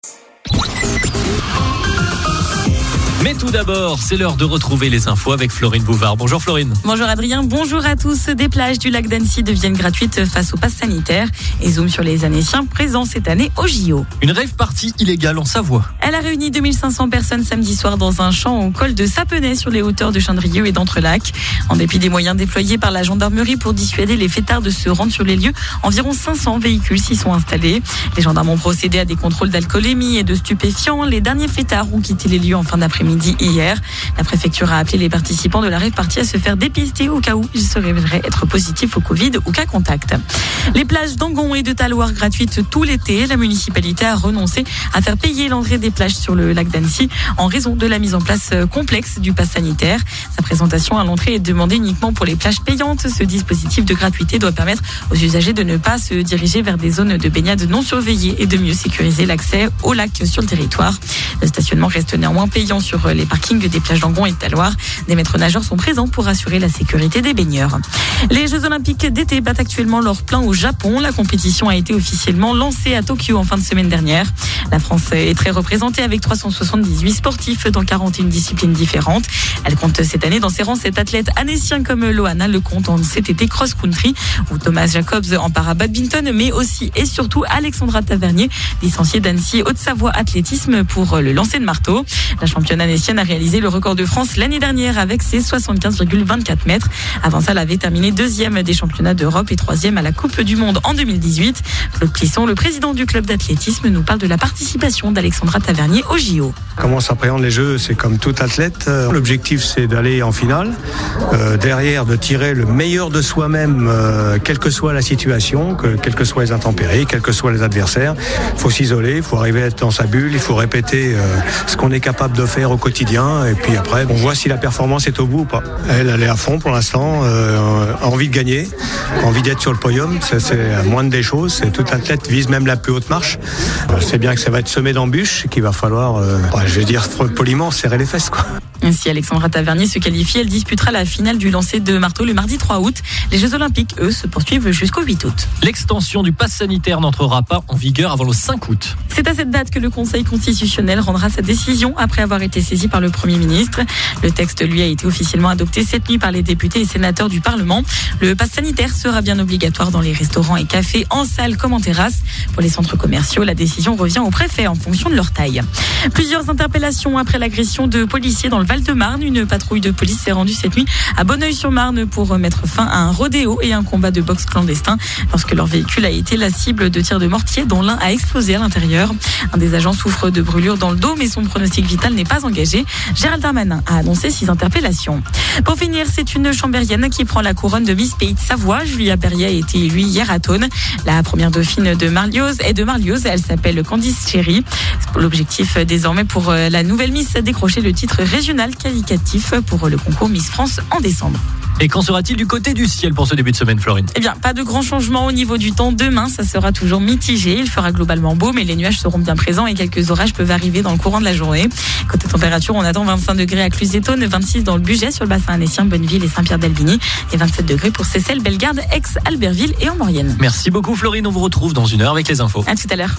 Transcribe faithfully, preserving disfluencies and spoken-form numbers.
Mais tout d'abord, c'est l'heure de retrouver les infos avec Florine Bouvard. Bonjour Florine. Bonjour Adrien, bonjour à tous. Des plages du lac d'Annecy deviennent gratuites face au pass sanitaire et zoom sur les Annéciens présents cette année au J O. Une rave party illégale en Savoie. Elle a réuni deux mille cinq cents personnes samedi soir dans un champ au col de Sapenay sur les hauteurs de Chindrieux et d'Entrelacs. En dépit des moyens déployés par la gendarmerie pour dissuader les fêtards de se rendre sur les lieux, environ cinq cents véhicules s'y sont installés. Les gendarmes ont procédé à des contrôles d'alcoolémie et de stupéfiants. Les derniers fêtards ont quitté les lieux en fin d'après-midi hier. La préfecture a appelé les participants de la rave party à se faire dépister au cas où ils se révéleraient être positifs au Covid ou cas contact. Les plages d'Angon et de Taloir gratuites tout l'été. La municipalité a renoncé à faire payer l'entrée des plages sur le lac d'Annecy en raison de la mise en place complexe du pass sanitaire. Sa présentation à l'entrée est demandée uniquement pour les plages payantes. Ce dispositif de gratuité doit permettre aux usagers de ne pas se diriger vers des zones de baignade non surveillées et de mieux sécuriser l'accès au lac sur le territoire. Le stationnement reste néanmoins payant sur les parkings des plages d'Angon et de Taloir. Des maîtres nageurs sont présents pour assurer la sécurité des baigneurs. Les Jeux Olympiques d'été battent actuellement leur plein au Japon. La compétition a été officiellement lancée à Tokyo en fin de semaine dernière. La France est très représentée avec trois cent soixante-dix-huit sportifs dans quarante et une disciplines différentes. Elle compte cette année dans ses rangs sept athlètes annéciens comme Loana Lecomte en cet été cross-country ou Thomas Jacobs en para-badminton, mais aussi et surtout Alexandra Tavernier, licenciée d'Annecy Haute-Savoie athlétisme pour le lancer de marteau. La championne annécienne a réalisé le record de France l'année dernière avec ses soixante-quinze virgule vingt-quatre mètres. Avant ça, elle avait terminé deuxième des championnats d'Europe et troisième à la Coupe du Monde en deux mille dix-huit. Claude Plisson, le président du club d'athlétisme, nous parle de la participation d'Alexandra Tavernier au J O. Comment s'appréhendent les Jeux? C'est comme tout athlète. L'objectif, c'est d'aller en finale. Euh, derrière, de tirer le meilleur de soi-même, euh, quelle que soit la situation, que, quelles que soient les intempéries, quels que soient les adversaires. Il faut s'isoler, il faut arriver à être dans sa bulle, il faut répéter euh, ce qu'on est capable de faire au quotidien. Et puis après, on voit si la performance est au bout ou pas. Elle, elle est à fond pour l'instant, euh, envie de gagner, envie d'être sur le podium. C'est, c'est la moindre des choses. C'est, tout athlète vise même la plus haute marche. Je sais bien que ça va être semé d'embûches, qu'il va falloir, euh, je vais dire poliment, serrer les fesses, quoi. Si Alexandra Tavernier se qualifie, elle disputera la finale du lancer de marteau le mardi trois août. Les Jeux Olympiques, eux, se poursuivent jusqu'au huit août. L'extension du pass sanitaire n'entrera pas en vigueur avant le cinq août. C'est à cette date que le Conseil constitutionnel rendra sa décision après avoir été saisi par le Premier ministre. Le texte, lui, a été officiellement adopté cette nuit par les députés et sénateurs du Parlement. Le pass sanitaire sera bien obligatoire dans les restaurants et cafés, en salle comme en terrasse. Pour les centres commerciaux, la décision revient au préfet en fonction de leur taille. Plusieurs interpellations après l'agression de policiers dans le Val-de-Marne. Une patrouille de police s'est rendue cette nuit à Bonneuil-sur-Marne pour mettre fin à un rodéo et un combat de boxe clandestin lorsque leur véhicule a été la cible de tirs de mortier dont l'un a explosé à l'intérieur. Un des agents souffre de brûlures dans le dos mais son pronostic vital n'est pas engagé. Gérald Darmanin a annoncé six interpellations. Pour finir, c'est une chambérienne qui prend la couronne de Miss Pays de Savoie. Julia Perrier a été élue hier à Thônes. La première dauphine de Marlioz est de Marlioz. Elle s'appelle Candice Chéry. L'objectif désormais pour la nouvelle Miss, décrocher le titre régional qualificatif pour le concours Miss France en décembre. Et qu'en sera-t-il du côté du ciel pour ce début de semaine, Florine? Eh bien, pas de grand changement au niveau du temps. Demain, ça sera toujours mitigé. Il fera globalement beau, mais les nuages seront bien présents et quelques orages peuvent arriver dans le courant de la journée. Côté température, on attend vingt-cinq degrés à Cluse-et-Thônes, vingt-six dans le Bugey, sur le bassin annécien, Bonneville et Saint-Pierre-d'Albigny, et vingt-sept degrés pour Seyssel, Bellegarde, Aix, Albertville et en Maurienne. Merci beaucoup, Florine. On vous retrouve dans une heure avec les infos. À tout à l'heure.